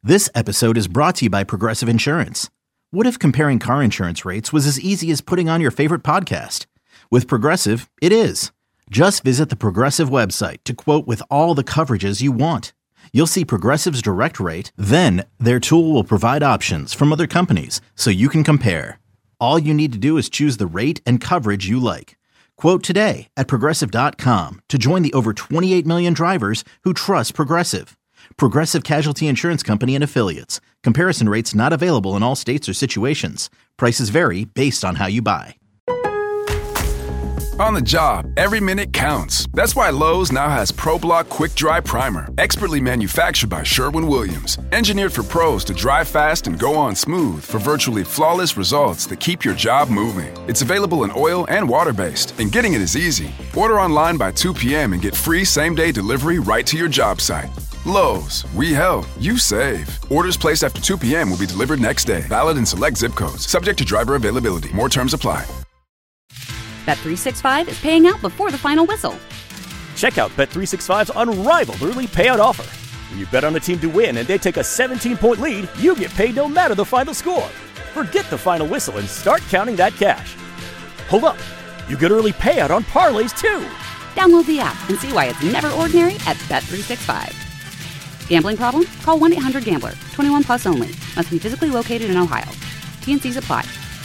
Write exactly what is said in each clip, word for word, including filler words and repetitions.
This episode is brought to you by Progressive Insurance. What if comparing car insurance rates was as easy as putting on your favorite podcast? With Progressive, it is. Just visit the Progressive website to quote with all the coverages you want. You'll see Progressive's direct rate, then their tool will provide options from other companies so you can compare. All you need to do is choose the rate and coverage you like. Quote today at Progressive dot com to join the over twenty-eight million drivers who trust Progressive. Progressive Casualty Insurance Company and Affiliates. Comparison rates not available in all states or situations. Prices vary based on how you buy. On the job, every minute counts. That's why Lowe's now has ProBlock Quick Dry Primer, expertly manufactured by Sherwin-Williams. Engineered for pros to dry fast and go on smooth for virtually flawless results that keep your job moving. It's available in oil and water-based, and getting it is easy. Order online by two p.m. and get free same-day delivery right to your job site. Lowe's, we help, you save. Orders placed after two p.m. will be delivered next day. Valid in select zip codes. Subject to driver availability. More terms apply. Bet three sixty-five is paying out before the final whistle. Check out Bet three sixty-five's unrivaled early payout offer. When you bet on a team to win and they take a seventeen-point lead, you get paid no matter the final score. Forget the final whistle and start counting that cash. Hold up. You get early payout on parlays, too. Download the app and see why it's never ordinary at Bet three sixty-five. Gambling problem? Call one eight hundred gambler. twenty-one plus only. Must be physically located in Ohio. T N Cs apply.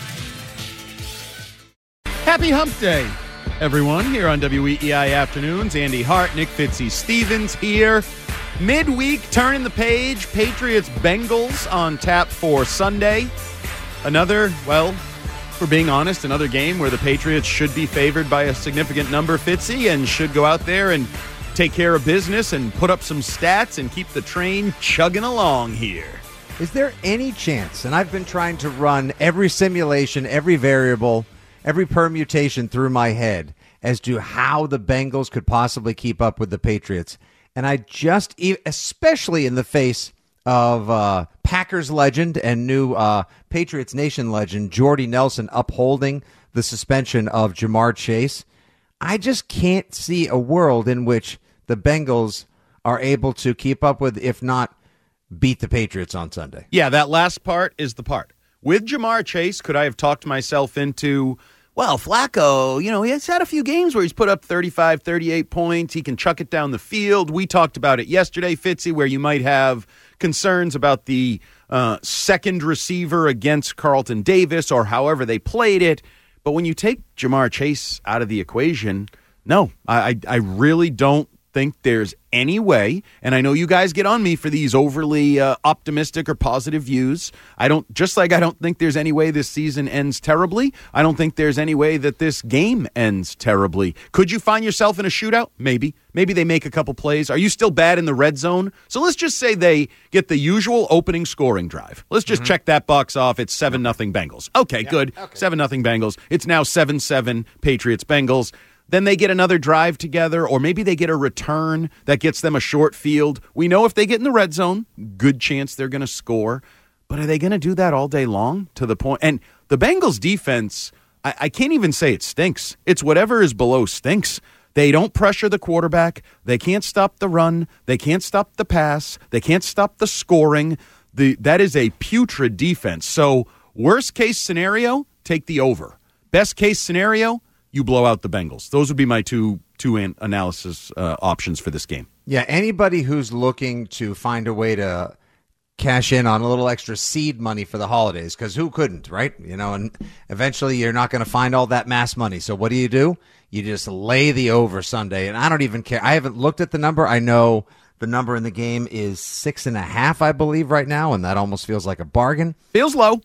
Happy Hump Day, everyone, here on W E E I Afternoons. Andy Hart, Nick Fitzy-Stevens here. Midweek, turning the page. Patriots Bengals on tap for Sunday. Another, well, for being honest, another game where the Patriots should be favored by a significant number, Fitzy, and should go out there and take care of business and put up some stats and keep the train chugging along here. Is there any chance, and I've been trying to run every simulation, every variable, every permutation through my head as to how the Bengals could possibly keep up with the Patriots, and I just, especially in the face of uh, Packers legend and new uh, Patriots Nation legend Jordy Nelson upholding the suspension of Jamar Chase, I just can't see a world in which the Bengals are able to keep up with, if not beat the Patriots on Sunday. Yeah, that last part is the part. With Jamar Chase, could I have talked myself into, well, Flacco, you know, he's had a few games where he's put up thirty-five, thirty-eight points. He can chuck it down the field. We talked about it yesterday, Fitzy, where you might have concerns about the uh, second receiver against Carlton Davis or however they played it. But when you take Jamar Chase out of the equation, no, I, I, I really don't think there's any way, and I know you guys get on me for these overly uh, optimistic or positive views. I don't, just like I don't think there's any way this season ends terribly, I don't think there's any way that this game ends terribly. Could you find yourself in a shootout? Maybe. Maybe they make a couple plays. Are you still bad in the red zone? So let's just say they get the usual opening scoring drive. Let's just mm-hmm. check that box off. It's seven nothing Bengals. Okay, yeah, good. Okay. seven nothing Bengals. It's now seven seven Patriots Bengals. Then they get another drive together, or maybe they get a return that gets them a short field. We know if they get in the red zone, good chance they're going to score. But are they going to do that all day long to the point? And the Bengals defense, I, I can't even say it stinks. It's whatever is below stinks. They don't pressure the quarterback. They can't stop the run. They can't stop the pass. They can't stop the scoring. The That is a putrid defense. So worst case scenario, take the over. Best case scenario, you blow out the Bengals. Those would be my two two an- analysis uh, options for this game. Yeah, anybody who's looking to find a way to cash in on a little extra seed money for the holidays, because who couldn't, right? You know, and eventually you're not going to find all that mass money. So what do you do? You just lay the over Sunday, and I don't even care. I haven't looked at the number. I know the number in the game is six and a half, I believe, right now, and that almost feels like a bargain. Feels low.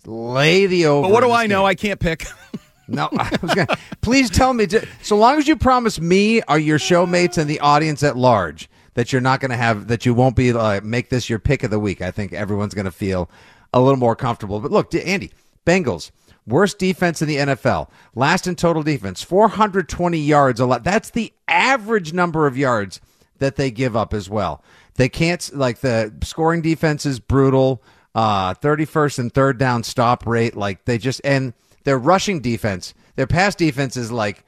Lay the over. But what do I know? Game. I can't pick. No, I was gonna, please tell me, to, so long as you promise me or your showmates and the audience at large that you're not going to have, that you won't be uh, make this your pick of the week, I think everyone's going to feel a little more comfortable. But look, Andy, Bengals, worst defense in the N F L, last in total defense, four hundred twenty yards a lot. That's the average number of yards that they give up as well. They can't, like, the scoring defense is brutal, uh, thirty-first and third down stop rate, like they just, and their rushing defense, their pass defense is like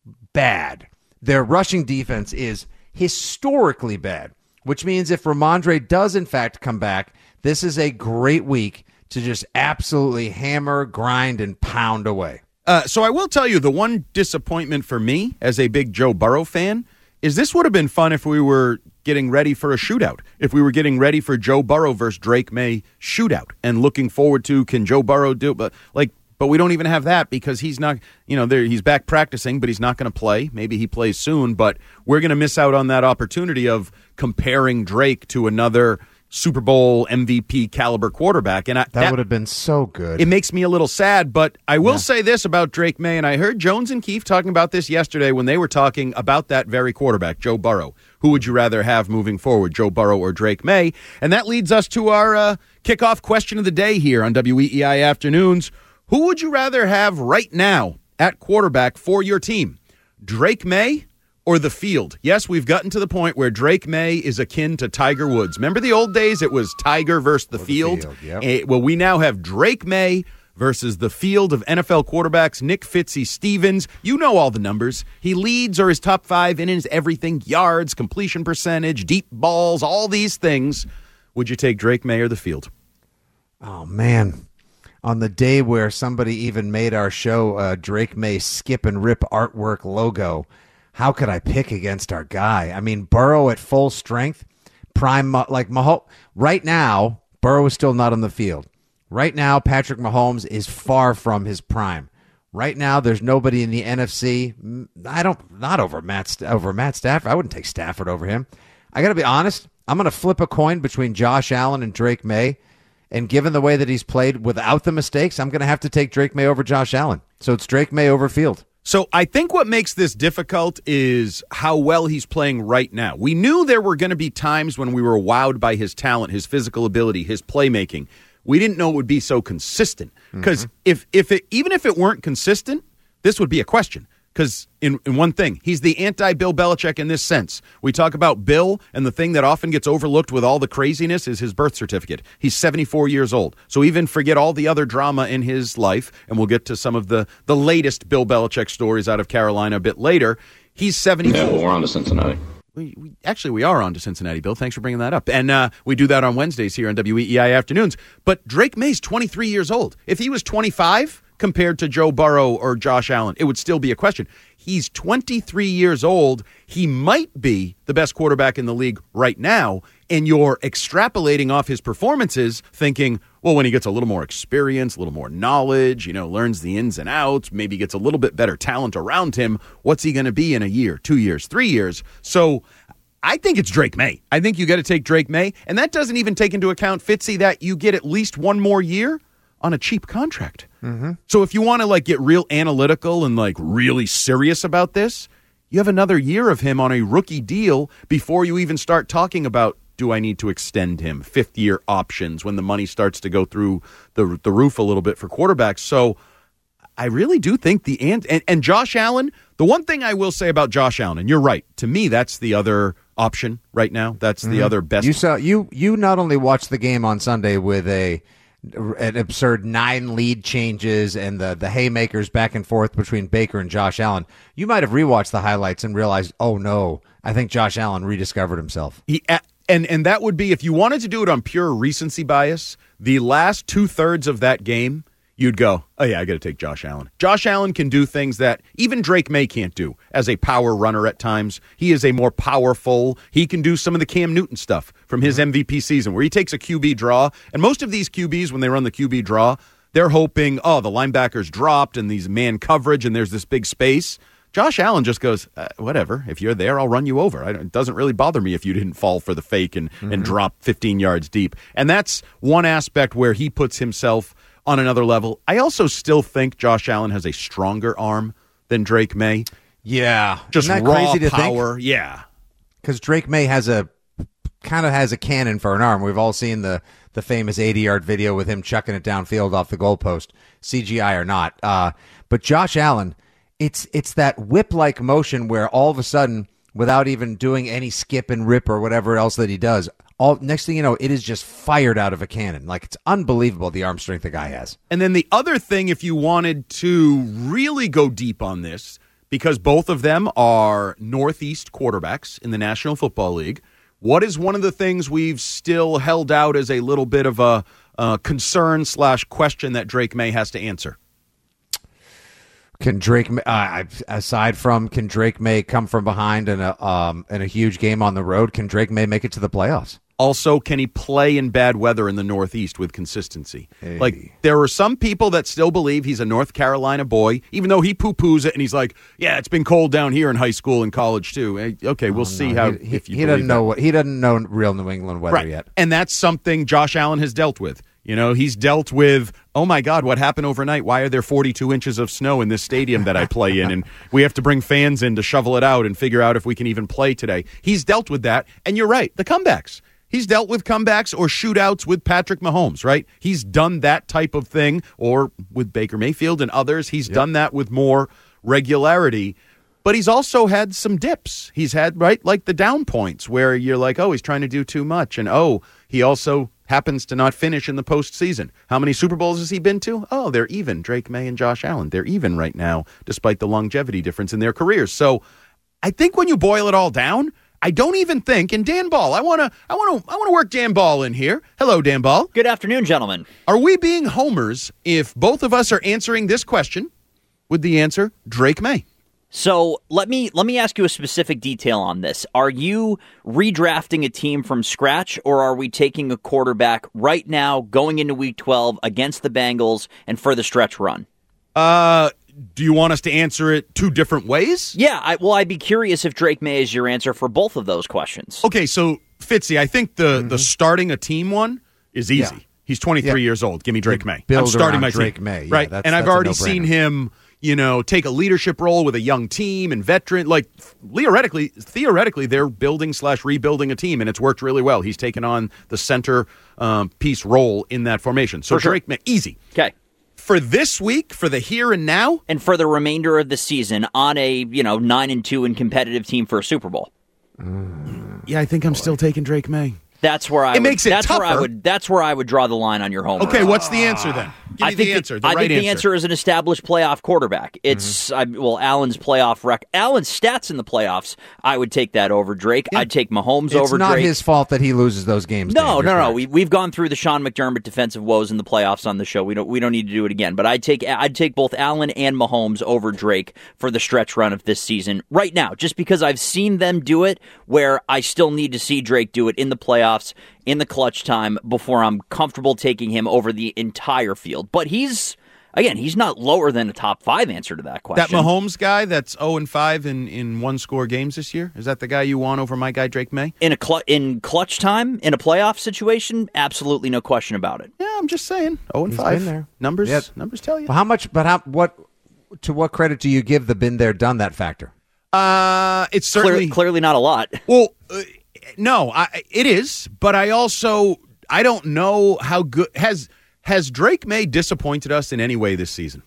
bad. Their rushing defense is historically bad, which means if Ramondre does in fact come back, This is a great week to just absolutely hammer, grind, and pound away. Uh, so I will tell you, the one disappointment for me as a big Joe Burrow fan is this would have been fun if we were getting ready for a shootout, if we were getting ready for Joe Burrow versus Drake May shootout and looking forward to, can Joe Burrow do, but like, but we don't even have that because he's not, you know, there he's back practicing, but he's not going to play. Maybe he plays soon, but we're going to miss out on that opportunity of comparing Drake to another Super Bowl M V P caliber quarterback. And I, that, that would have been so good. It makes me a little sad, but I will yeah. say this about Drake May, and I heard Jones and Keefe talking about this yesterday when they were talking about that very quarterback, Joe Burrow. Who would you rather have moving forward, Joe Burrow or Drake May? And that leads us to our uh, kickoff question of the day here on W E E I Afternoons. Who would you rather have right now at quarterback for your team, Drake May or the field? Yes, we've gotten to the point where Drake May is akin to Tiger Woods. Remember the old days? It was Tiger versus the or field. The field yep. uh, well, we now have Drake May versus the field of N F L quarterbacks, Nick Fitzy Stevens. You know all the numbers. He leads or is top five in his everything, yards, completion percentage, deep balls, all these things. Would you take Drake May or the field? Oh, man. On the day where somebody even made our show uh, Drake May skip and rip artwork logo, how could I pick against our guy? I mean, Burrow at full strength, prime, like Mahomes. Right now, Burrow is still not on the field. Right now, Patrick Mahomes is far from his prime. Right now, there's nobody in the N F C. I don't, not over Matt, over Matt Stafford. I wouldn't take Stafford over him. I got to be honest. I'm going to flip a coin between Josh Allen and Drake May. And given the way that he's played without the mistakes, I'm going to have to take Drake May over Josh Allen. So it's Drake May over Field. So I think what makes this difficult is how well he's playing right now. We knew there were going to be times when we were wowed by his talent, his physical ability, his playmaking. We didn't know it would be so consistent. Because mm-hmm. if if it even if it weren't consistent, this would be a question. Because in, in one thing, he's the anti-Bill Belichick in this sense. We talk about Bill, and the thing that often gets overlooked with all the craziness is his birth certificate. He's seventy-four years old. So even forget all the other drama in his life, and we'll get to some of the, the latest Bill Belichick stories out of Carolina a bit later. He's seventy-four. Yeah, well, we're on to Cincinnati. We, we, actually, we are on to Cincinnati, Bill. Thanks for bringing that up. And uh, we do that on Wednesdays here on W E E I Afternoons. But Drake May's twenty-three years old. If he was twenty-five compared to Joe Burrow or Josh Allen, it would still be a question. He's twenty-three years old. He might be the best quarterback in the league right now, and you're extrapolating off his performances, thinking, well, when he gets a little more experience, a little more knowledge, you know, learns the ins and outs, maybe gets a little bit better talent around him, what's he going to be in a year, two years, three years? So I think it's Drake May. I think you got to take Drake May, and that doesn't even take into account, Fitzy, that you get at least one more year on a cheap contract. Mm-hmm. So if you want to like get real analytical and like really serious about this, you have another year of him on a rookie deal before you even start talking about, do I need to extend him? Fifth year options when the money starts to go through the the roof a little bit for quarterbacks. So I really do think the and, and and Josh Allen, the one thing I will say about Josh Allen, and you're right, to me that's the other option right now. That's the mm-hmm. other best. You saw you you not only watched the game on Sunday with a an absurd nine lead changes and the, the haymakers back and forth between Baker and Josh Allen. You might have rewatched the highlights and realized, oh no, I think Josh Allen rediscovered himself. He, and, and that would be, if you wanted to do it on pure recency bias, the last two-thirds of that game, you'd go, oh yeah, I got to take Josh Allen. Josh Allen can do things that even Drake May can't do as a power runner at times. He is a more powerful, he can do some of the Cam Newton stuff from his M V P season where he takes a Q B draw. And most of these Q Bs, when they run the Q B draw, they're hoping, oh, the linebacker's dropped and these man coverage and there's this big space. Josh Allen just goes, uh, whatever, if you're there, I'll run you over. I don't, it doesn't really bother me if you didn't fall for the fake and, mm-hmm. and drop fifteen yards deep. And that's one aspect where he puts himself on another level. I also still think Josh Allen has a stronger arm than Drake May. Yeah. Just Isn't that raw crazy to power. Think? Yeah. Because Drake May has a kind of has a cannon for an arm. We've all seen the the famous eighty-yard video with him chucking it downfield off the goalpost, C G I or not. Uh, but Josh Allen, it's it's that whip-like motion where all of a sudden, without even doing any skip and rip or whatever else that he does, all next thing you know, it is just fired out of a cannon. Like, it's unbelievable the arm strength the guy has. And then the other thing, if you wanted to really go deep on this, because both of them are Northeast quarterbacks in the National Football League, What is one of the things we've still held out as a little bit of a uh, concern slash question that Drake May has to answer? Can Drake, uh, aside from can Drake May come from behind in a um in a huge game on the road? Can Drake May make it to the playoffs? Also, can he play in bad weather in the Northeast with consistency? Hey. Like, there are some people that still believe he's a North Carolina boy, even though he poo-poos it and he's like, yeah, it's been cold down here in high school and college, too. Hey, okay, we'll Oh, see no. how he, if you he believe doesn't know that. what he doesn't know real New England weather Right. yet. And that's something Josh Allen has dealt with. You know, he's dealt with, oh, my God, what happened overnight? Why are there forty-two inches of snow in this stadium that I play in? And we have to bring fans in to shovel it out and figure out if we can even play today. He's dealt with that. And you're right, the comebacks. He's dealt with comebacks or shootouts with Patrick Mahomes, right? He's done that type of thing, or with Baker Mayfield and others. He's yep. done that with more regularity. But he's also had some dips. He's had, right, like the down points where you're like, oh, he's trying to do too much. And, oh, he also happens to not finish in the postseason. How many Super Bowls has he been to? Oh, they're even. Drake May and Josh Allen. They're even right now, despite the longevity difference in their careers. So I think when you boil it all down, I don't even think, and Dan Ball, I want to I want to I want to work Dan Ball in here. Hello, Dan Ball. Good afternoon, gentlemen. Are we being homers if both of us are answering this question with the answer Drake May? So let me let me ask you a specific detail on this. Are you redrafting a team from scratch, or are we taking a quarterback right now, going into Week twelve against the Bengals and for the stretch run? Uh, do you want us to answer it two different ways? Yeah, I, well, I'd be curious if Drake May is your answer for both of those questions. Okay, so Fitzy, I think the mm-hmm. the starting a team one is easy. Yeah. He's twenty-three yeah. years old. Give me Drake May. Build I'm starting my Drake team. May, yeah, right? That's, and I've that's already seen him, you know, take a leadership role with a young team and veteran. Like theoretically, theoretically, they're building slash rebuilding a team, and it's worked really well. He's taken on the center um, piece role in that formation. So sure. Drake May, easy. Okay. For this week, for the here and now, and for the remainder of the season, on a you know nine and two and competitive team for a Super Bowl. Mm. Yeah, I think I'm still taking Drake May. That's where I. It would, makes it that's tougher. Where I would. That's where I would draw the line on your home. Okay, what's the answer then? Give I me think the answer. The I right think the answer. answer is an established playoff quarterback. It's mm-hmm. I, well, Allen's playoff rec. Allen's stats in the playoffs. I would take that over Drake. Yeah. I'd take Mahomes it's over Drake. It's not his fault that he loses those games. No, no, no. We we've gone through the Sean McDermott defensive woes in the playoffs on the show. We don't we don't need to do it again. But I'd take I'd take both Allen and Mahomes over Drake for the stretch run of this season right now, just because I've seen them do it. Where I still need to see Drake do it in the playoffs, in the clutch time, before I'm comfortable taking him over the entire field. But he's, again, he's not lower than a top five answer to that question. That Mahomes guy that's oh and five in, in one-score games this year, is that the guy you want over my guy Drake May? In a cl- in clutch time, in a playoff situation, absolutely no question about it. Yeah, I'm just saying. oh and five. Been there. Numbers, yeah. numbers tell you. Well, how much, but how, what, to what credit do you give the been there, done that factor? Uh, it's certainly. Clear, clearly not a lot. Well, uh, no, I, it is, but I also, I don't know how good, has has Drake May disappointed us in any way this season?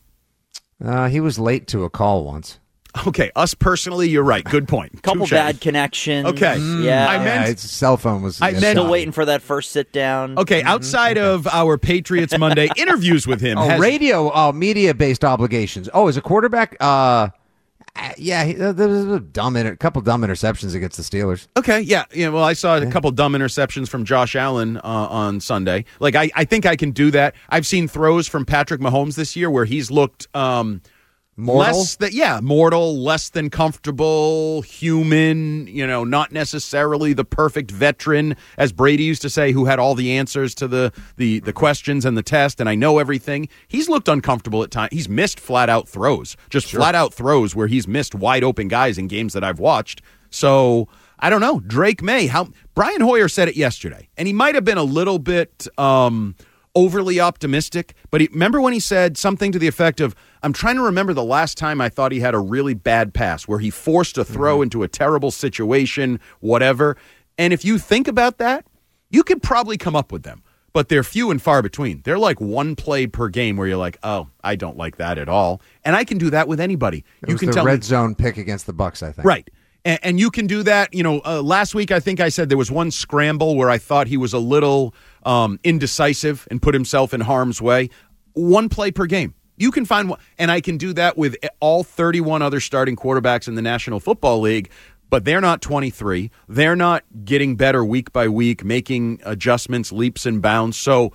Uh, he was late to a call once. Okay, us personally, you're right. Good point. Couple Touché. bad connections. Okay. Mm, yeah. I meant, yeah, his cell phone was. I yeah, meant still waiting for that first sit down. Okay, mm-hmm. outside okay. of our Patriots Monday interviews with him. Oh, has, radio, uh, media-based obligations. Oh, as a quarterback, uh, yeah, he, uh, there was a dumb, inter- couple dumb interceptions against the Steelers. Okay, yeah, yeah. Well, I saw a couple dumb interceptions from Josh Allen uh, on Sunday. Like, I, I think I can do that. I've seen throws from Patrick Mahomes this year where he's looked um, mortal. Less than, yeah, mortal, less than comfortable, human. You know, not necessarily the perfect veteran, as Brady used to say, who had all the answers to the the the questions and the test. And I know everything. He's looked uncomfortable at times. He's missed flat out throws, just sure. flat out throws where he's missed wide open guys in games that I've watched. So I don't know. Drake May. How Brian Hoyer said it yesterday, and he might have been a little bit um, overly optimistic. But he, remember when he said something to the effect of, I'm trying to remember the last time I thought he had a really bad pass where he forced a throw mm-hmm. into a terrible situation, whatever. And if you think about that, you could probably come up with them. But they're few and far between. They're like one play per game where you're like, oh, I don't like that at all. And I can do that with anybody. It you was can the tell red me, zone pick against the Bucs, I think. Right. And, and you can do that. You know, uh, last week I think I said there was one scramble where I thought he was a little um, indecisive and put himself in harm's way. One play per game. You can find one, and I can do that with all thirty-one other starting quarterbacks in the National Football League. but they're not twenty-three. They're not getting better week by week, making adjustments, leaps and bounds. So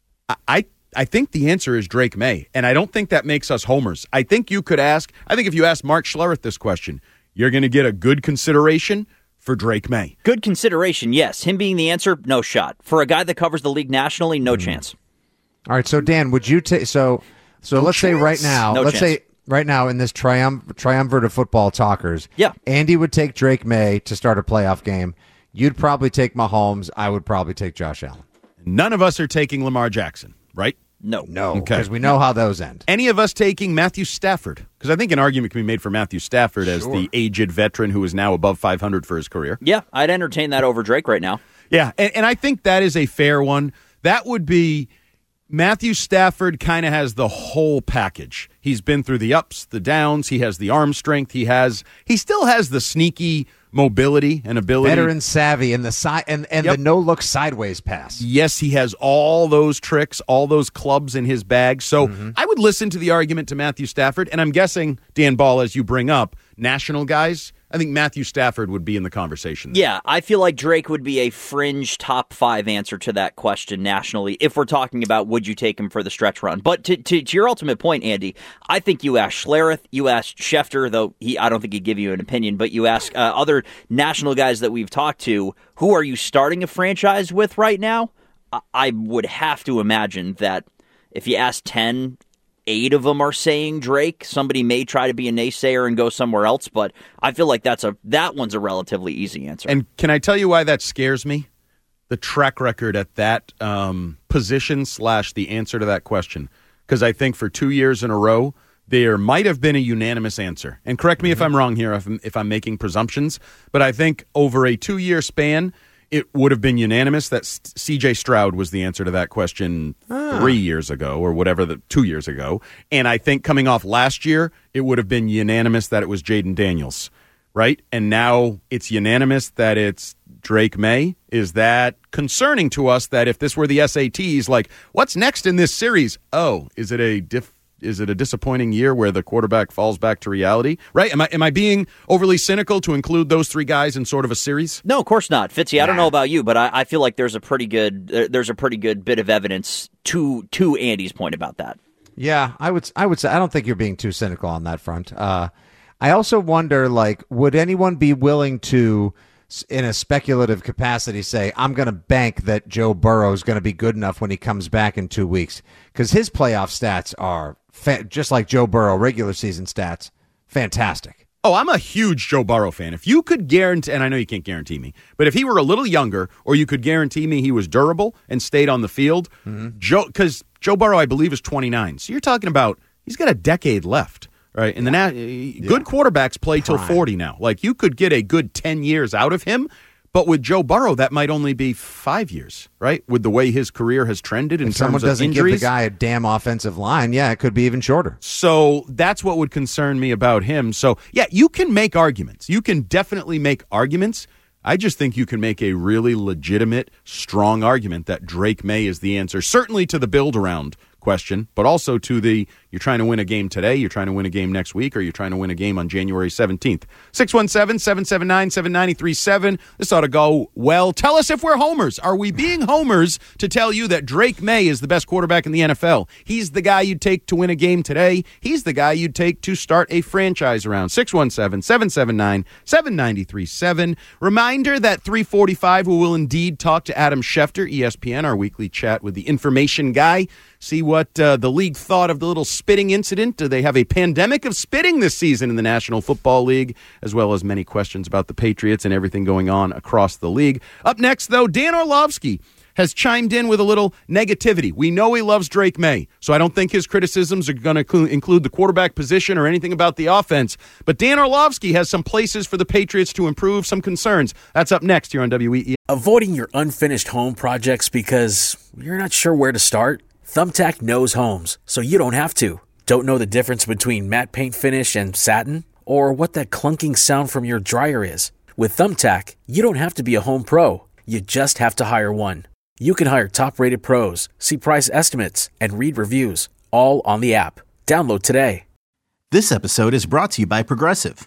I I think the answer is Drake May, and I don't think that makes us homers. I think you could ask, I think if you ask Mark Schlereth this question, you're going to get a good consideration for Drake May. Good consideration, yes. Him being the answer, no shot. For a guy that covers the league nationally, no mm. chance. All right, so Dan, would you take so so no let's chance. say right now, no let's chance. say right now in this triumph, triumvirate of football talkers, yeah. Andy would take Drake May to start a playoff game. You'd probably take Mahomes. I would probably take Josh Allen. None of us are taking Lamar Jackson, right? No. No, Okay. because we know no. how those end. Any of us taking Matthew Stafford? Because I think an argument can be made for Matthew Stafford sure. as the aged veteran who is now above five hundred for his career. Yeah, I'd entertain that over Drake right now. Yeah, and, and I think that is a fair one. That would be Matthew Stafford kind of has the whole package. He's been through the ups, the downs. He has the arm strength. He has. He still has the sneaky mobility and ability. Veteran savvy and the si- and, and Yep. the no-look sideways pass. Yes, he has all those tricks, all those clubs in his bag. So mm-hmm. I would listen to the argument to Matthew Stafford, and I'm guessing, Dan Ball, as you bring up, national guys, I think Matthew Stafford would be in the conversation there. Yeah, I feel like Drake would be a fringe top five answer to that question nationally if we're talking about would you take him for the stretch run. But to, to, to your ultimate point, Andy, I think you asked Schlereth, you asked Schefter, though he I don't think he'd give you an opinion, but you ask uh, other national guys that we've talked to, who are you starting a franchise with right now? I, I would have to imagine that if you ask ten, eight of them are saying Drake. Somebody may try to be a naysayer and go somewhere else, but I feel like that's a that one's a relatively easy answer. And can I tell you why that scares me? The track record at that um, position slash the answer to that question. Because I think for two years in a row, there might have been a unanimous answer. And correct me mm-hmm. if I'm wrong here, if I'm, if I'm making presumptions, but I think over a two-year span, it would have been unanimous that C J Stroud was the answer to that question ah. three years ago or whatever, the two years ago. And I think coming off last year, it would have been unanimous that it was Jaden Daniels, right? And now it's unanimous that it's Drake May. Is that concerning to us that if this were the S A Ts, like, what's next in this series? Oh, is it a diff? Is it a disappointing year where the quarterback falls back to reality? Right? Am I am I being overly cynical to include those three guys in sort of a series? No, of course not, Fitzy. I don't know about you, but I, I feel like there's a pretty good uh, there's a pretty good bit of evidence to to Andy's point about that. Yeah, I would I would say I don't think you're being too cynical on that front. Uh, I also wonder, like, would anyone be willing to, in a speculative capacity, say, I'm going to bank that Joe Burrow is going to be good enough when he comes back in two weeks? Because his playoff stats are, fa- just like Joe Burrow, regular season stats, fantastic. Oh, I'm a huge Joe Burrow fan. If you could guarantee, and I know you can't guarantee me, but if he were a little younger, or you could guarantee me he was durable and stayed on the field, mm-hmm. Joe, because Joe Burrow, I believe, is twenty-nine. So you're talking about, he's got a decade left. Right, and yeah. the na- good yeah. quarterbacks play till forty now. Like, you could get a good ten years out of him, but with Joe Burrow, that might only be five years. Right, with the way his career has trended in if terms someone of doesn't injuries. give the guy a damn offensive line, yeah, it could be even shorter. So that's what would concern me about him. So yeah, you can make arguments. You can definitely make arguments. I just think you can make a really legitimate, strong argument that Drake May is the answer, certainly to the build-around question, but also to the you're trying to win a game today, you're trying to win a game next week, or you're trying to win a game on January seventeenth. six one seven, seven seven nine, seven nine three seven. This ought to go well. Tell us if we're homers. Are we being homers to tell you that Drake May is the best quarterback in the N F L? He's the guy you'd take to win a game today. He's the guy you'd take to start a franchise around. six one seven, seven seven nine, seven nine three seven. Reminder that three forty-five we will indeed talk to Adam Schefter, E S P N, our weekly chat with the information guy. See what uh, the league thought of the little spitting incident. Do they have a pandemic of spitting this season in the National Football League? As well as many questions about the Patriots and everything going on across the league. Up next, though, Dan Orlovsky has chimed in with a little negativity. We know he loves Drake May, so I don't think his criticisms are going to include the quarterback position or anything about the offense. But Dan Orlovsky has some places for the Patriots to improve, some concerns. That's up next here on W E E. Avoiding your unfinished home projects because you're not sure where to start? Thumbtack knows homes, so you don't have to. Don't know the difference between matte paint finish and satin? Or what that clunking sound from your dryer is? With Thumbtack, you don't have to be a home pro. You just have to hire one. You can hire top-rated pros, see price estimates, and read reviews, all on the app. Download today. This episode is brought to you by Progressive.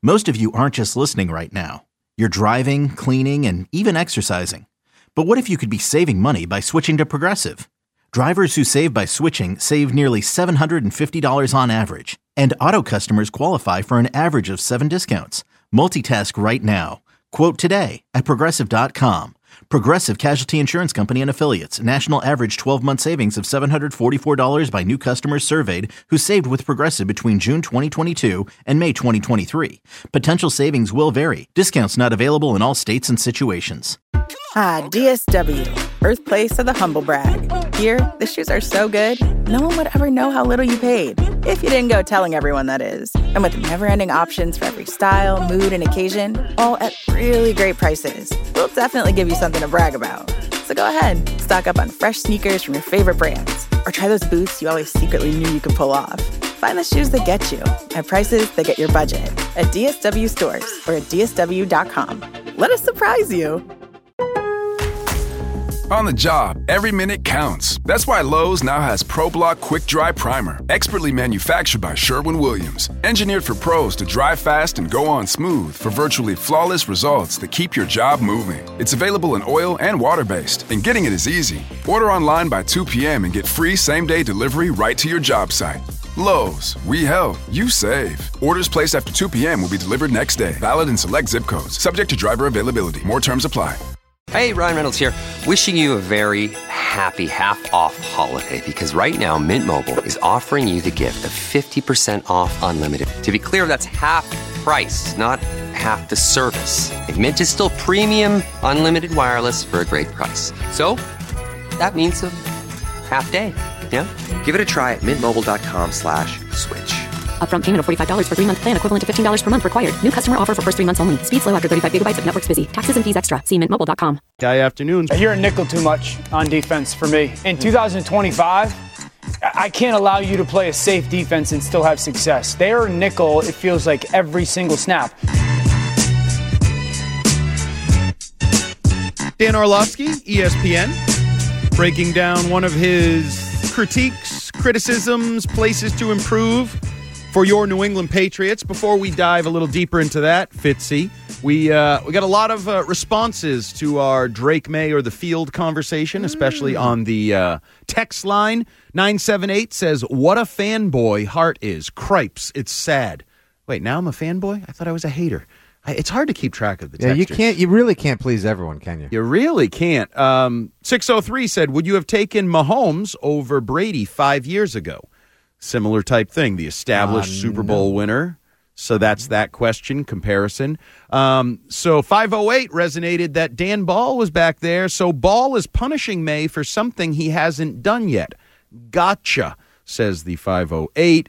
Most of you aren't just listening right now. You're driving, cleaning, and even exercising. But what if you could be saving money by switching to Progressive? Drivers who save by switching save nearly seven hundred fifty dollars on average. And auto customers qualify for an average of seven discounts. Multitask right now. Quote today at Progressive dot com. Progressive Casualty Insurance Company and Affiliates. National average twelve-month savings of seven hundred forty-four dollars by new customers surveyed who saved with Progressive between June twenty twenty-two and May twenty twenty-three. Potential savings will vary. Discounts not available in all states and situations. Ah, D S W, birthplace of the humble brag. Here, the shoes are so good, no one would ever know how little you paid. If you didn't go telling everyone, that is. And with never-ending options for every style, mood, and occasion, all at really great prices, we'll definitely give you something to brag about. So go ahead, stock up on fresh sneakers from your favorite brands, or try those boots you always secretly knew you could pull off. Find the shoes that get you at prices that get your budget at D S W stores or at D S W dot com. Let us surprise you. On the job, every minute counts. That's why Lowe's now has ProBlock Quick Dry Primer, expertly manufactured by Sherwin-Williams. Engineered for pros to dry fast and go on smooth for virtually flawless results that keep your job moving. It's available in oil and water-based, and getting it is easy. Order online by two p.m. and get free same-day delivery right to your job site. Lowe's, we help, you save. Orders placed after two p.m. will be delivered next day. Valid in select zip codes. Subject to driver availability. More terms apply. Hey, Ryan Reynolds here. Wishing you a very happy half-off holiday, because right now Mint Mobile is offering you the gift of fifty percent off unlimited. To be clear, that's half price, not half the service. And Mint is still premium unlimited wireless for a great price. So that means a half day. Yeah? Give it a try at mintmobile.com slash switch. Upfront payment of forty-five dollars for three-month plan equivalent to fifteen dollars per month required. New customer offer for first three months only. Speed slow after thirty-five gigabytes if network's busy. Taxes and fees extra. See mint mobile dot com. Guy afternoons. You're a nickel too much on defense for me. In two thousand twenty-five, I can't allow you to play a safe defense and still have success. They are nickel, it feels like, every single snap. Dan Orlovsky, E S P N, breaking down one of his critiques, criticisms, places to improve for your New England Patriots. Before we dive a little deeper into that, Fitzy, we uh, we got a lot of uh, responses to our Drake May or the Field conversation, especially on the uh, text line. nine seven eight says, what a fanboy Hart is. Cripes, it's sad. Wait, now I'm a fanboy? I thought I was a hater. I, it's hard to keep track of the texters. Yeah, you can't. You really can't please everyone, can you? You really can't. Um, six oh three said, would you have taken Mahomes over Brady five years ago? Similar type thing, the established uh, Super Bowl no. winner. So that's that question, comparison. Um, so five oh eight resonated that Dan Ball was back there. So Ball is punishing May for something he hasn't done yet. Gotcha, says the five oh eight.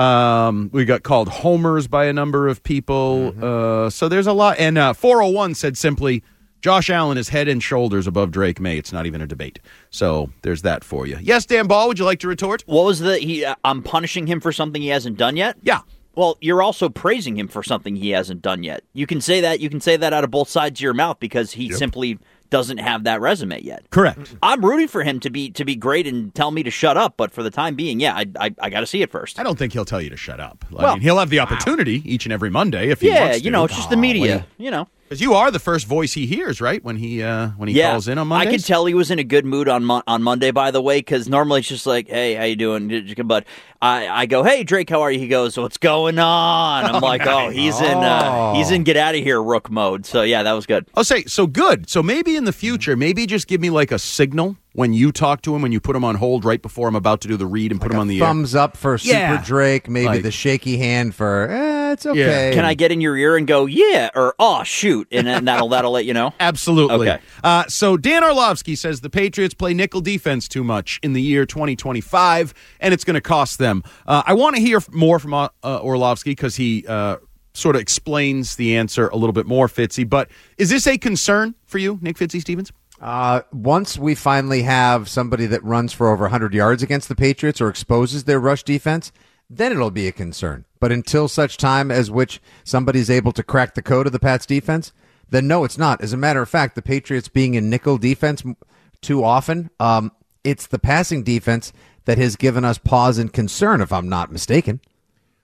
Um, we got called homers by a number of people. Mm-hmm. Uh, so there's a lot. And uh, four oh one said simply, Josh Allen is head and shoulders above Drake May. It's not even a debate. So there's that for you. Yes, Dan Ball, would you like to retort? What was the, he, uh, I'm punishing him for something he hasn't done yet? Yeah. Well, you're also praising him for something he hasn't done yet. You can say that, you can say that out of both sides of your mouth because he yep. simply doesn't have that resume yet. Correct. I'm rooting for him to be to be great and tell me to shut up, but for the time being, yeah, I I, I got to see it first. I don't think he'll tell you to shut up. I well, mean, he'll have the opportunity wow. each and every Monday if he yeah, wants to. you know, it's just the media, you know. Because you are the first voice he hears, right? When he uh, when he yeah, calls in on Mondays? I could tell he was in a good mood on Mo- on Monday, by the way, because normally it's just like, hey, how you doing? But I, I go, hey, Drake, how are you? He goes, what's going on? I'm oh, like, nice. oh, he's oh. in uh, he's in get out of here Rook mode. So, yeah, that was good. I'll say, so good. So maybe in the future, maybe just give me like a signal when you talk to him, when you put him on hold right before I'm about to do the read and like put him on the thumbs air. up for Super yeah. Drake, maybe like, the shaky hand for, eh, it's okay. Yeah. Can I get in your ear and go, yeah, or oh, shoot, and then that'll, that'll let you know? Absolutely. Okay. Uh, so Dan Orlovsky says the Patriots play nickel defense too much in the year twenty twenty-five, and it's going to cost them. Uh, I want to hear more from uh, Orlovsky because he uh, sort of explains the answer a little bit more, Fitzy. But is this a concern for you, Nick Fitzy Stevens? Uh, once we finally have somebody that runs for over one hundred yards against the Patriots or exposes their rush defense, then it'll be a concern. But until such time as which somebody's able to crack the code of the Pats defense, then no, it's not. As a matter of fact, the Patriots being in nickel defense too often, um, it's the passing defense that has given us pause and concern, if I'm not mistaken.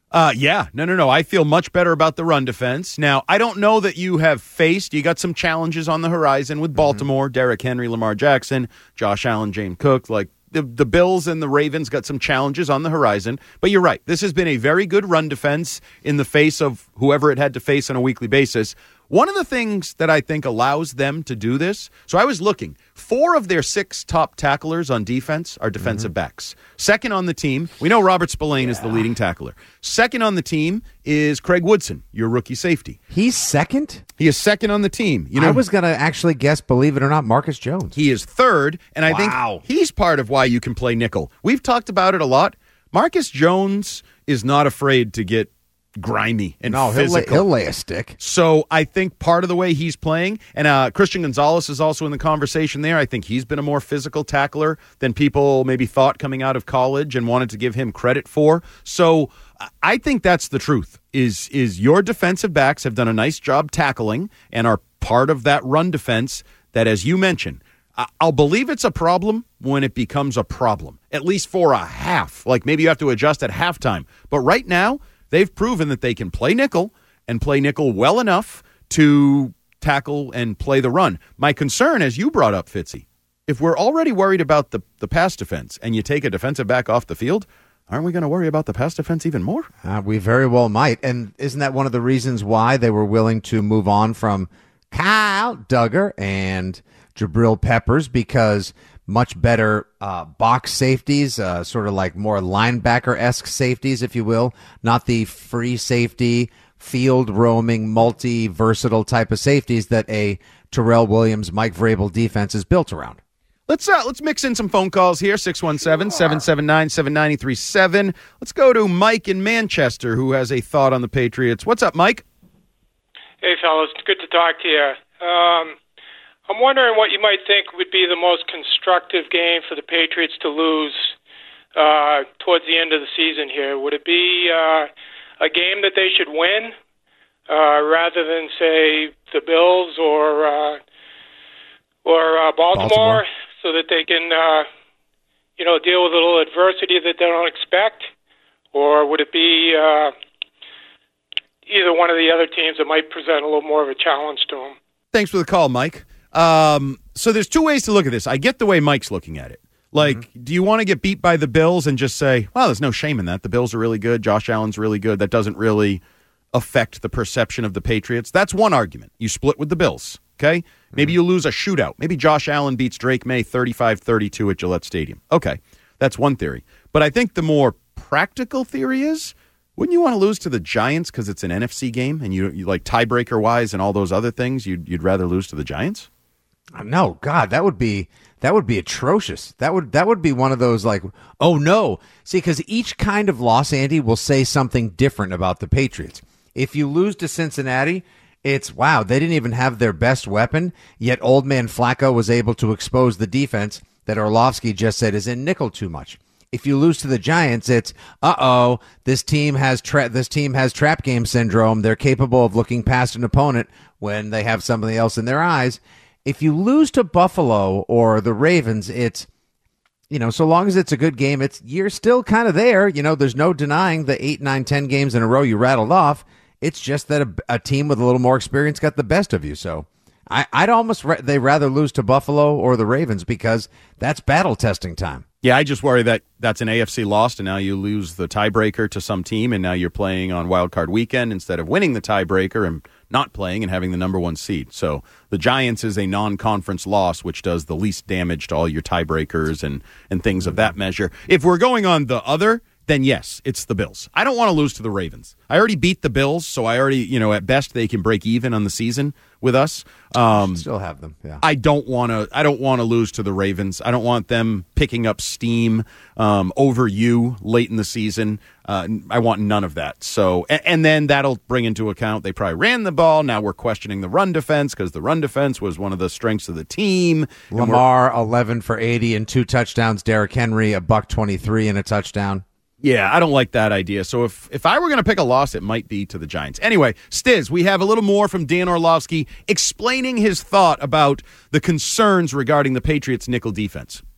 Uh, yeah, no, no, no. I feel much better about the run defense. Now, I don't know that you have faced, you got some challenges on the horizon with Baltimore, mm-hmm. Derrick Henry, Lamar Jackson, Josh Allen, James Cook. Like the, the Bills and the Ravens got some challenges on the horizon. But you're right. This has been a very good run defense in the face of whoever it had to face on a weekly basis. One of the things that I think allows them to do this, so I was looking, four of their six top tacklers on defense are defensive mm-hmm. backs. Second on the team, we know Robert Spillane yeah. is the leading tackler. Second on the team is Craig Woodson, your rookie safety. He's second? He is second on the team. You know, I was going to actually guess, believe it or not, Marcus Jones. He is third, and I wow. think he's part of why you can play nickel. We've talked about it a lot. Marcus Jones is not afraid to get grimy and no, physical. He'll lay, he'll lay a stick. So I think part of the way he's playing, and uh, Christian Gonzalez is also in the conversation there. I think he's been a more physical tackler than people maybe thought coming out of college and wanted to give him credit for. So I think that's the truth, is, is your defensive backs have done a nice job tackling and are part of that run defense that, as you mentioned, I'll believe it's a problem when it becomes a problem, at least for a half. Like maybe you have to adjust at halftime. But right now, they've proven that they can play nickel and play nickel well enough to tackle and play the run. My concern, as you brought up, Fitzy, if we're already worried about the, the pass defense and you take a defensive back off the field, aren't we going to worry about the pass defense even more? Uh, we very well might. And isn't that one of the reasons why they were willing to move on from Kyle Duggar and Jabril Peppers? Because much better uh, box safeties, uh, sort of like more linebacker-esque safeties, if you will, not the free safety, field-roaming, multi-versatile type of safeties that a Terrell Williams, Mike Vrabel defense is built around. Let's uh, let's mix in some phone calls here, six one seven, seven seven nine, seven nine three seven. Let's go to Mike in Manchester, who has a thought on the Patriots. What's up, Mike? Hey, fellas. Good to talk to you. Um, I'm wondering what you might think would be the most constructive game for the Patriots to lose uh, towards the end of the season here. Would it be uh, a game that they should win uh, rather than, say, the Bills or uh, or uh, Baltimore, Baltimore, so that they can, uh, you know, deal with a little adversity that they don't expect? Or would it be uh, either one of the other teams that might present a little more of a challenge to them? Thanks for the call, Mike. Um, so there's two ways to look at this. I get the way Mike's looking at it. Like, mm-hmm. do you want to get beat by the Bills and just say, well, there's no shame in that. The Bills are really good. Josh Allen's really good. That doesn't really affect the perception of the Patriots. That's one argument. You split with the Bills, okay? Maybe you lose a shootout. Maybe Josh Allen beats Drake May thirty-five thirty-two at Gillette Stadium. Okay, that's one theory. But I think the more practical theory is, wouldn't you want to lose to the Giants because it's an N F C game and you, you like tiebreaker-wise and all those other things, you'd, you'd rather lose to the Giants? No, God, that would be that would be atrocious. That would that would be one of those like, oh no. See, because each kind of loss, Andy, will say something different about the Patriots. If you lose to Cincinnati, it's wow, they didn't even have their best weapon, yet old man Flacco was able to expose the defense that Orlovsky just said is in nickel too much. If you lose to the Giants, it's uh-oh, this team has tra- this team has trap game syndrome. They're capable of looking past an opponent when they have something else in their eyes. If you lose to Buffalo or the Ravens, it's, you know, so long as it's a good game, it's you're still kind of there. You know, there's no denying the eight, nine, ten games in a row you rattled off. It's just that a, a team with a little more experience got the best of you. So I, I'd almost ra- they rather lose to Buffalo or the Ravens because that's battle testing time. Yeah, I just worry that that's an A F C loss, and now you lose the tiebreaker to some team, and now you're playing on Wild Card Weekend instead of winning the tiebreaker and not playing and having the number one seed. So the Giants is a non-conference loss, which does the least damage to all your tiebreakers and, and things of that measure. If we're going on the other, then yes, it's the Bills. I don't want to lose to the Ravens. I already beat the Bills, so I already, you know, at best they can break even on the season with us. Um, Still have them, yeah. I don't want to. I don't want to lose to the Ravens. I don't want them picking up steam um, over you late in the season. Uh, I want none of that. So, and, and then that'll bring into account they probably ran the ball. Now we're questioning the run defense because the run defense was one of the strengths of the team. Lamar eleven for eighty and two touchdowns. Derrick Henry a buck twenty-three and a touchdown. Yeah, I don't like that idea. So if, if I were going to pick a loss, it might be to the Giants. Anyway, Stiz, we have a little more from Dan Orlovsky explaining his thought about the concerns regarding the Patriots' nickel defense.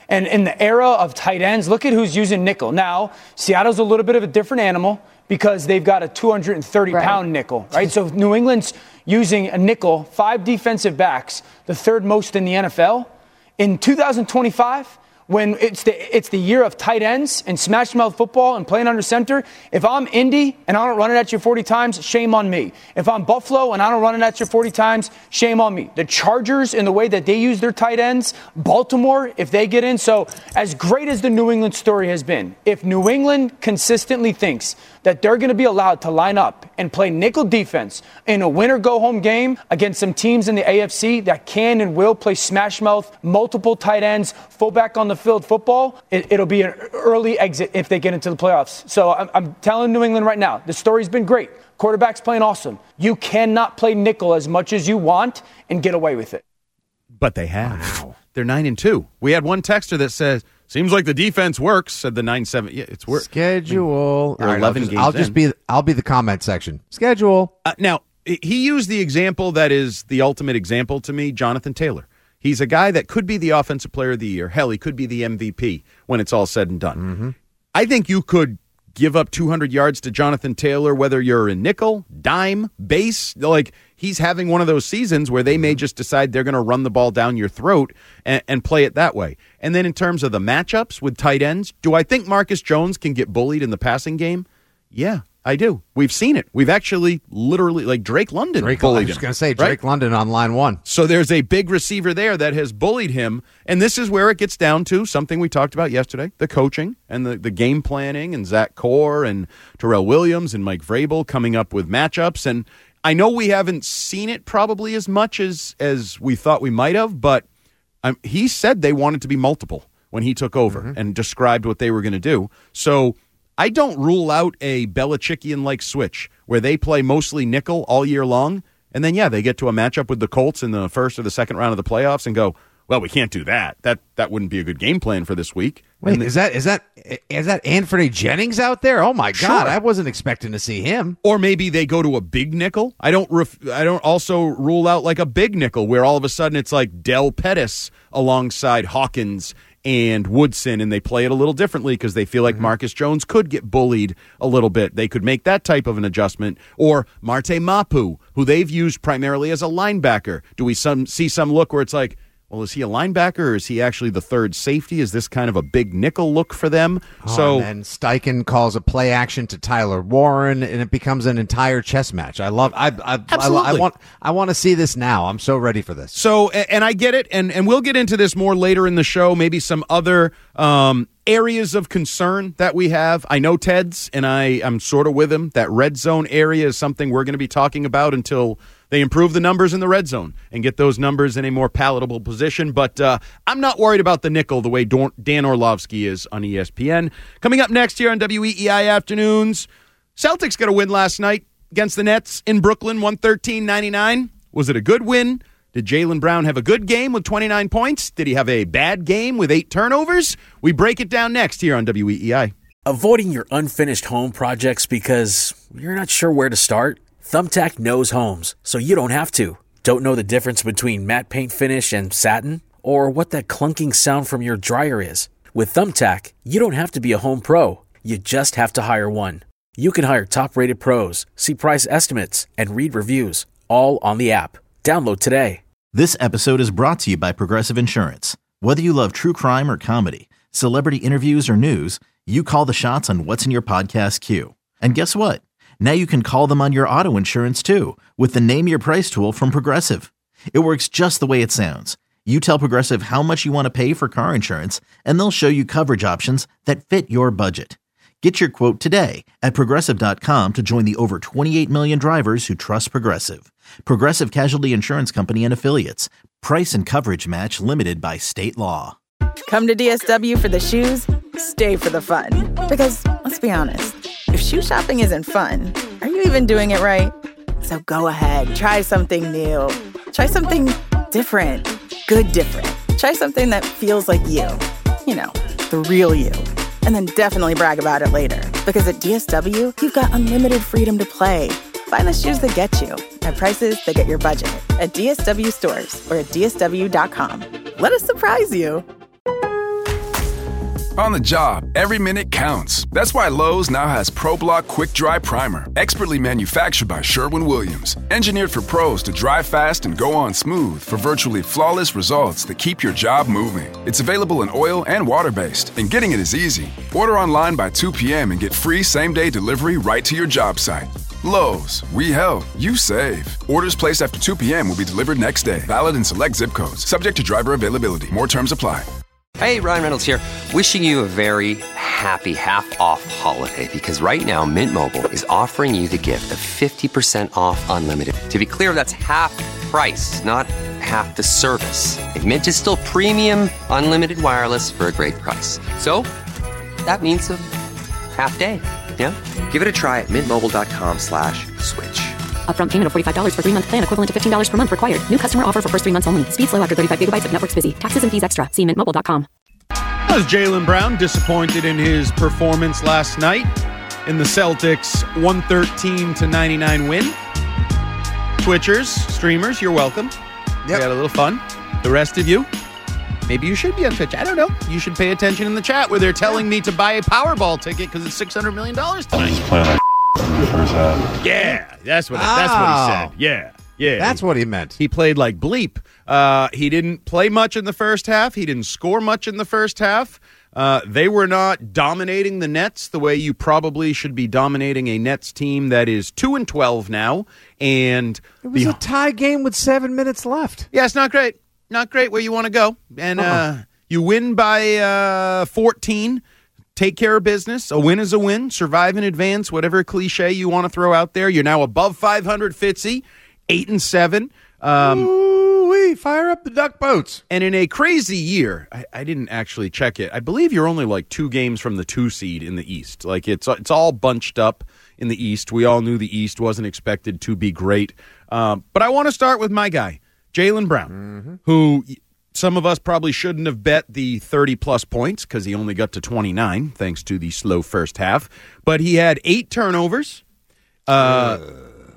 And in the era of tight ends, look at who's using nickel. Now, Seattle's a little bit of a different animal because they've got a two hundred thirty pound right. nickel, right? So New England's using a nickel, five defensive backs, the third most in the N F L. In two thousand twenty-five, when it's the it's the year of tight ends and smash mouth football and playing under center, if I'm Indy and I don't run it at you forty times, shame on me. If I'm Buffalo and I don't run it at you forty times, shame on me. The Chargers, in the way that they use their tight ends, Baltimore, if they get in. So as great as the New England story has been, if New England consistently thinks that they're going to be allowed to line up and play nickel defense in a win-or-go-home game against some teams in the A F C that can and will play smash mouth, multiple tight ends, fullback on the field football, it, it'll be an early exit if they get into the playoffs. So I'm, I'm telling New England right now, the story's been great. Quarterback's playing awesome. You cannot play nickel as much as you want and get away with it. But they have. Wow. They're nine and two. We had one texter that says, "Seems like the defense works." Said the nine seven. Yeah, it's work. Schedule. I mean, right, eleven I'll just, games I'll just in. be. I'll be the comment section. Schedule. Uh, now he used the example that is the ultimate example to me. Jonathan Taylor. He's a guy that could be the offensive player of the year. Hell, he could be the M V P when it's all said and done. Mm-hmm. I think you could give up two hundred yards to Jonathan Taylor, whether you're in nickel, dime, base. Like, he's having one of those seasons where they may just decide they're going to run the ball down your throat and, and play it that way. And then in terms of the matchups with tight ends, do I think Marcus Jones can get bullied in the passing game? Yeah, I do. We've seen it. We've actually literally, like Drake London Drake, bullied him. I was going to say Drake right? London on line one. So there's a big receiver there that has bullied him, and this is where it gets down to something we talked about yesterday, the coaching and the, the game planning, and Zach Core and Terrell Williams and Mike Vrabel coming up with matchups. And I know we haven't seen it probably as much as, as we thought we might have, but um, he said they wanted to be multiple when he took over mm-hmm. and described what they were going to do. So I don't rule out a Belichickian-like switch where they play mostly nickel all year long, and then, yeah, they get to a matchup with the Colts in the first or the second round of the playoffs and go, well, we can't do that. That that wouldn't be a good game plan for this week. Wait, and is that is that is that Anthony Jennings out there? Oh my Sure. God, I wasn't expecting to see him. Or maybe they go to a big nickel. I don't ref, I don't also rule out like a big nickel where all of a sudden it's like Del Pettis alongside Hawkins and Woodson, and they play it a little differently because they feel like mm-hmm. Marcus Jones could get bullied a little bit. They could make that type of an adjustment. Or Marte Mapu, who they've used primarily as a linebacker. Do we some see some look where it's like, well, is he a linebacker or is he actually the third safety? Is this kind of a big nickel look for them? Oh, so and then Steichen calls a play action to Tyler Warren, and it becomes an entire chess match. I love. I I, I, I want. I want to see this now. I'm so ready for this. So, and I get it, and and we'll get into this more later in the show. Maybe some other um, areas of concern that we have. I know Ted's, and I I'm sort of with him. That red zone area is something we're going to be talking about until they improve the numbers in the red zone and get those numbers in a more palatable position. But uh, I'm not worried about the nickel the way Dan Orlovsky is on E S P N. Coming up next here on W E E I Afternoons, Celtics got a win last night against the Nets in Brooklyn, one thirteen ninety-nine. Was it a good win? Did Jaylen Brown have a good game with twenty-nine points? Did he have a bad game with eight turnovers? We break it down next here on W E E I. Avoiding your unfinished home projects because you're not sure where to start? Thumbtack knows homes, so you don't have to. Don't know the difference between matte paint finish and satin? Or what that clunking sound from your dryer is? With Thumbtack, you don't have to be a home pro. You just have to hire one. You can hire top-rated pros, see price estimates, and read reviews, all on the app. Download today. This episode is brought to you by Progressive Insurance. Whether you love true crime or comedy, celebrity interviews or news, you call the shots on what's in your podcast queue. And guess what? Now you can call them on your auto insurance too with the Name Your Price tool from Progressive. It works just the way it sounds. You tell Progressive how much you want to pay for car insurance, and they'll show you coverage options that fit your budget. Get your quote today at Progressive dot com to join the over twenty-eight million drivers who trust Progressive. Progressive Casualty Insurance Company and Affiliates. Price and coverage match limited by state law. Come to D S W for the shoes, stay for the fun. Because, let's be honest, if shoe shopping isn't fun, are you even doing it right? So go ahead, try something new. Try something different. Good different. Try something that feels like you. You know, the real you. And then definitely brag about it later. Because at D S W, you've got unlimited freedom to play. Find the shoes that get you at prices that get your budget at D S W stores or at D S W dot com. Let us surprise you. On the job, every minute counts. That's why Lowe's now has ProBlock Quick Dry Primer, expertly manufactured by Sherwin-Williams. Engineered for pros to dry fast and go on smooth for virtually flawless results that keep your job moving. It's available in oil and water-based, and getting it is easy. Order online by two p.m. and get free same-day delivery right to your job site. Lowe's, we help, you save. Orders placed after two p.m. will be delivered next day. Valid in select zip codes. Subject to driver availability. More terms apply. Hey, Ryan Reynolds here, wishing you a very happy half-off holiday, because right now Mint Mobile is offering you the gift of fifty percent off unlimited. To be clear, that's half price, not half the service. And Mint is still premium unlimited wireless for a great price. So, that means a half day, yeah? Give it a try at mintmobile.com slash switch. Upfront payment of forty-five dollars for three-month plan equivalent to fifteen dollars per month required. New customer offer for first three months only. Speed slow after thirty-five gigabytes if network's busy. Taxes and fees extra. See mint mobile dot com. Was Jaylen Brown disappointed in his performance last night in the Celtics' one thirteen to ninety-nine win? Twitchers, streamers, you're welcome. Yep. We had a little fun. The rest of you, maybe you should be on Twitch. I don't know. You should pay attention in the chat where they're telling me to buy a Powerball ticket because it's six hundred million dollars tonight. He's playing like in the first half. Yeah, that's what, that's what he said. Yeah, yeah. That's what he meant. He played like bleep. Uh, he didn't play much in the first half. He didn't score much in the first half. Uh, they were not dominating the Nets the way you probably should be dominating a Nets team that is two and twelve now. And it was the, a tie game with seven minutes left. Yeah, it's not great. Not great where you want to go. And uh-uh. uh, you win by uh, fourteen. Take care of business. A win is a win. Survive in advance, whatever cliche you want to throw out there. You're now above five hundred, Fitzy, eight and seven. Um, Ooh-wee, fire up the duck boats. And in a crazy year, I, I didn't actually check it. I believe you're only like two games from the two seed in the East. Like it's it's all bunched up in the East. We all knew the East wasn't expected to be great. Um, but I want to start with my guy, Jaylen Brown, mm-hmm. who some of us probably shouldn't have bet the thirty-plus points because he only got to twenty-nine thanks to the slow first half. But he had eight turnovers. Uh, uh.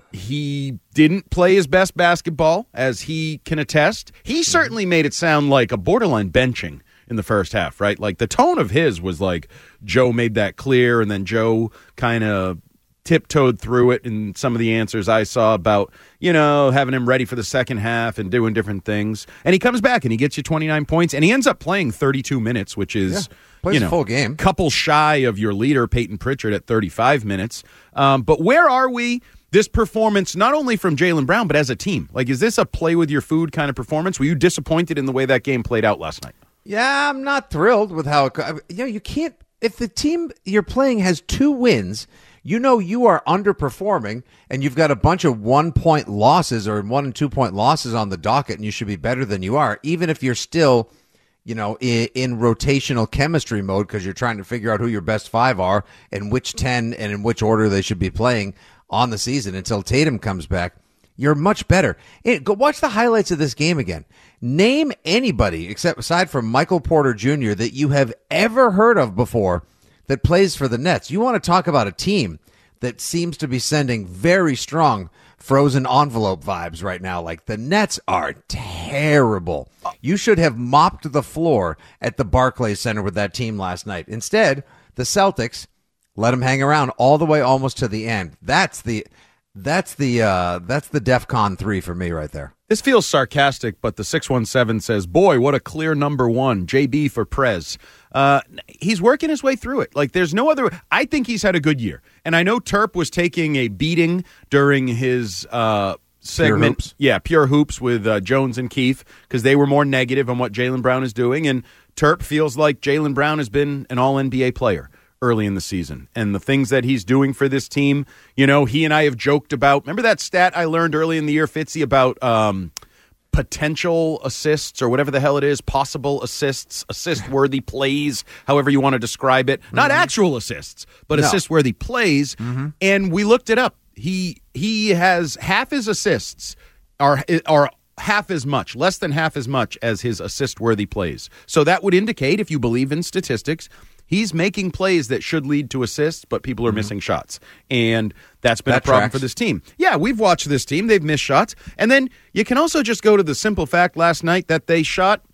He didn't play his best basketball, as he can attest. He certainly made it sound like a borderline benching in the first half, right? Like the tone of his was like Joe made that clear, and then Joe kind of tiptoed through it in some of the answers I saw about, you know, having him ready for the second half and doing different things. And he comes back and he gets you twenty-nine points, and he ends up playing thirty-two minutes, which is, yeah, plays you know, a full game. Couple shy of your leader, Peyton Pritchard, at thirty-five minutes. Um, but where are we? This performance, not only from Jaylen Brown, but as a team. Like, is this a play with your food kind of performance? Were you disappointed in the way that game played out last night? Yeah, I'm not thrilled with how it, you know, you can't, if the team you're playing has two wins, you know you are underperforming, and you've got a bunch of one-point losses or one- and two-point losses on the docket, and you should be better than you are, even if you're still, you know, in, in rotational chemistry mode because you're trying to figure out who your best five are and which ten and in which order they should be playing on the season until Tatum comes back. You're much better. It, go watch the highlights of this game again. Name anybody, except aside from Michael Porter Junior, that you have ever heard of before that plays for the Nets. You want to talk about a team that seems to be sending very strong frozen envelope vibes right now. Like, the Nets are terrible. You should have mopped the floor at the Barclays Center with that team last night. Instead, the Celtics let them hang around all the way almost to the end. That's the that's the uh, that's the DEFCON three for me right there. This feels sarcastic, but the six one seven says, boy, what a clear number one. J B for Prez. Uh, he's working his way through it. Like, there's no other. I think he's had a good year. And I know Terp was taking a beating during his uh, segment. Pure Hoops. Yeah, Pure Hoops with uh, Jones and Keefe, because they were more negative on what Jaylen Brown is doing. And Terp feels like Jaylen Brown has been an all N B A player early in the season. And the things that he's doing for this team, you know, he and I have joked about. Remember that stat I learned early in the year, Fitzy, about um, potential assists or whatever the hell it is, possible assists, assist-worthy plays, however you want to describe it. Mm-hmm. Not actual assists, but no. assist-worthy plays. Mm-hmm. And we looked it up. He he has half his assists are are half as much, less than half as much as his assist-worthy plays. So that would indicate, if you believe in statistics, he's making plays that should lead to assists, but people are mm-hmm. missing shots. And that's been that a problem tracks. for this team. Yeah, we've watched this team. They've missed shots. And then you can also just go to the simple fact last night that they shot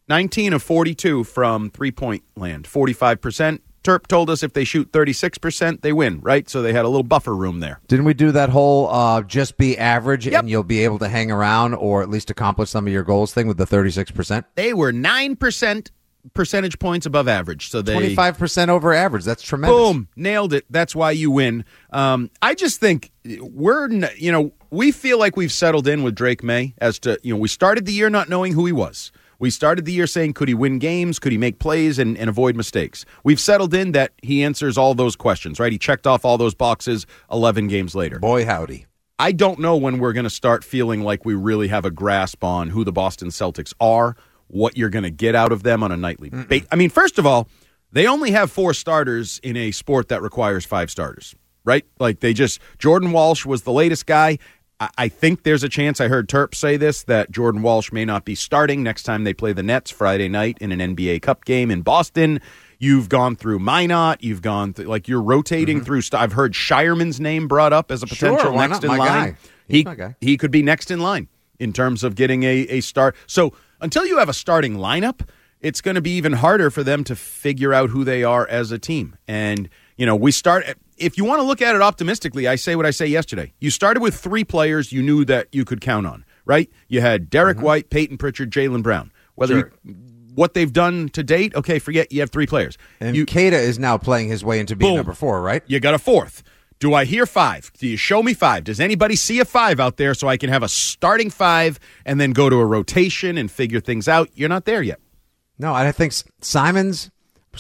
nineteen of forty-two from three-point land, forty-five percent. Terp told us if they shoot thirty-six percent, they win, right? So they had a little buffer room there. Didn't we do that whole uh, just be average yep. and you'll be able to hang around or at least accomplish some of your goals thing with the thirty-six percent? They were nine percent percentage points above average. So they twenty-five percent over average. That's tremendous. Boom. Nailed it. That's why you win. Um, I just think we're, you know, we feel like we've settled in with Drake May as to, you know, we started the year not knowing who he was. We started the year saying, could he win games? Could he make plays and, and avoid mistakes? We've settled in that he answers all those questions, right? He checked off all those boxes eleven games later. Boy, howdy. I don't know when we're going to start feeling like we really have a grasp on who the Boston Celtics are, what you're going to get out of them on a nightly basis. I mean, first of all, they only have four starters in a sport that requires five starters, right? Like they just, Jordan Walsh was the latest guy. I think there's a chance, I heard Terp say this, that Jordan Walsh may not be starting next time they play the Nets Friday night in an N B A Cup game in Boston. You've gone through Minot. You've gone through, like, you're rotating mm-hmm. through. St- I've heard Shireman's name brought up as a potential sure, why next not? in My line. Guy. He, my guy. he could be next in line in terms of getting a, a start. So until you have a starting lineup, it's going to be even harder for them to figure out who they are as a team. And, you know, we start, if you want to look at it optimistically, I say what I say yesterday. You started with three players you knew that you could count on, right? You had Derek mm-hmm. White, Peyton Pritchard, Jaylen Brown. Whether sure. you, what they've done to date, okay, forget, you have three players. And you, Keita is now playing his way into being boom, number four, right? You got a fourth. Do I hear five? Do you show me five? Does anybody see a five out there so I can have a starting five and then go to a rotation and figure things out? You're not there yet. No, I think Simons,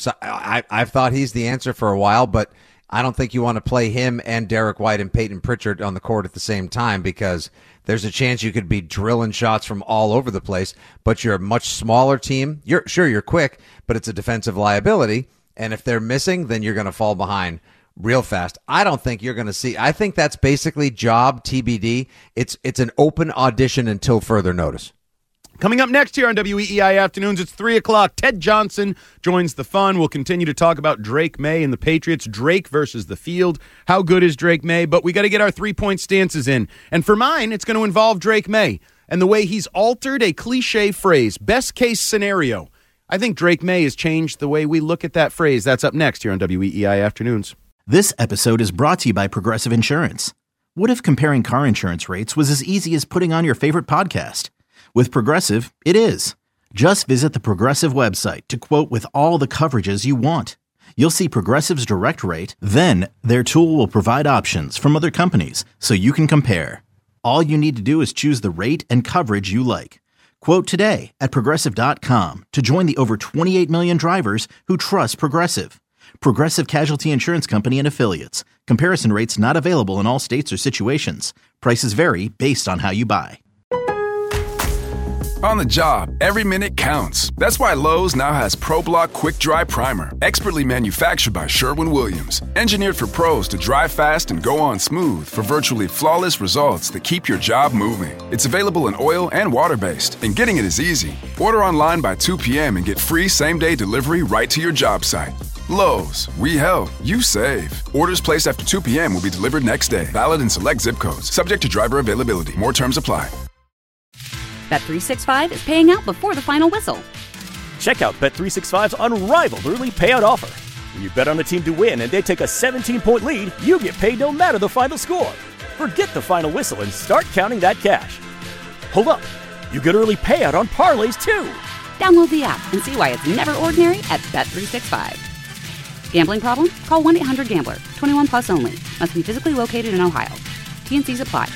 I, I've thought he's the answer for a while, but I don't think you want to play him and Derek White and Peyton Pritchard on the court at the same time because there's a chance you could be drilling shots from all over the place, but you're a much smaller team. You're sure you're quick, but it's a defensive liability, and if they're missing, then you're going to fall behind real fast. I don't think you're going to see. I think that's basically job T B D. It's it's an open audition until further notice. Coming up next here on W E E I Afternoons, it's three o'clock. Ted Johnson joins the fun. We'll continue to talk about Drake May and the Patriots. Drake versus the field. How good is Drake May? But we got to get our three-point stances in. And for mine, it's going to involve Drake May and the way he's altered a cliche phrase, best case scenario. I think Drake May has changed the way we look at that phrase. That's up next here on W E E I Afternoons. This episode is brought to you by Progressive Insurance. What if comparing car insurance rates was as easy as putting on your favorite podcast? With Progressive, it is. Just visit the Progressive website to quote with all the coverages you want. You'll see Progressive's direct rate, then their tool will provide options from other companies so you can compare. All you need to do is choose the rate and coverage you like. Quote today at Progressive dot com to join the over twenty-eight million drivers who trust Progressive. Progressive Casualty Insurance Company and Affiliates. Comparison rates not available in all states or situations. Prices vary based on how you buy. On the job, every minute counts. That's why Lowe's now has ProBlock Quick Dry Primer, expertly manufactured by Sherwin-Williams. Engineered for pros to dry fast and go on smooth for virtually flawless results that keep your job moving. It's available in oil and water-based, and getting it is easy. Order online by two p.m. and get free same-day delivery right to your job site. Lowe's, we help, you save. Orders placed after two p.m. will be delivered next day. Valid in select zip codes. Subject to driver availability. More terms apply. Bet three sixty-five is paying out before the final whistle. Check out Bet three sixty-five's unrivaled early payout offer. When you bet on a team to win and they take a seventeen-point lead, you get paid no matter the final score. Forget the final whistle and start counting that cash. Hold up. You get early payout on parlays, too. Download the app and see why it's never ordinary at Bet three sixty-five. Gambling problem? Call one eight hundred gambler. twenty-one plus only. Must be physically located in Ohio. T and C's apply.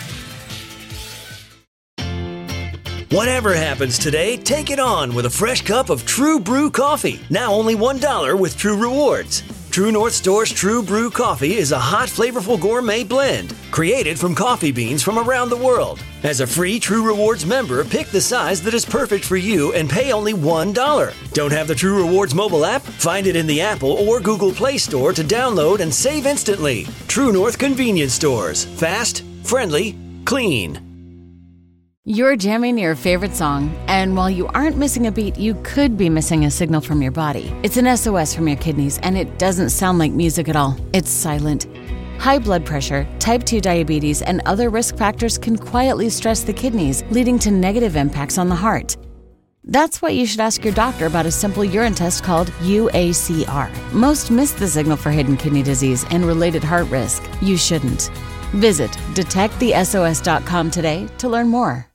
Whatever happens today, take it on with a fresh cup of True Brew coffee. Now only one dollar with True Rewards. True North Store's True Brew coffee is a hot, flavorful gourmet blend created from coffee beans from around the world. As a free True Rewards member, pick the size that is perfect for you and pay only one dollar. Don't have the True Rewards mobile app? Find it in the Apple or Google Play Store to download and save instantly. True North Convenience Stores. Fast, friendly, clean. You're jamming your favorite song, and while you aren't missing a beat, you could be missing a signal from your body. It's an S O S from your kidneys, and it doesn't sound like music at all. It's silent. High blood pressure, type two diabetes, and other risk factors can quietly stress the kidneys, leading to negative impacts on the heart. That's why you should ask your doctor about a simple urine test called U A C R. Most miss the signal for hidden kidney disease and related heart risk. You shouldn't. Visit detect the S O S dot com today to learn more.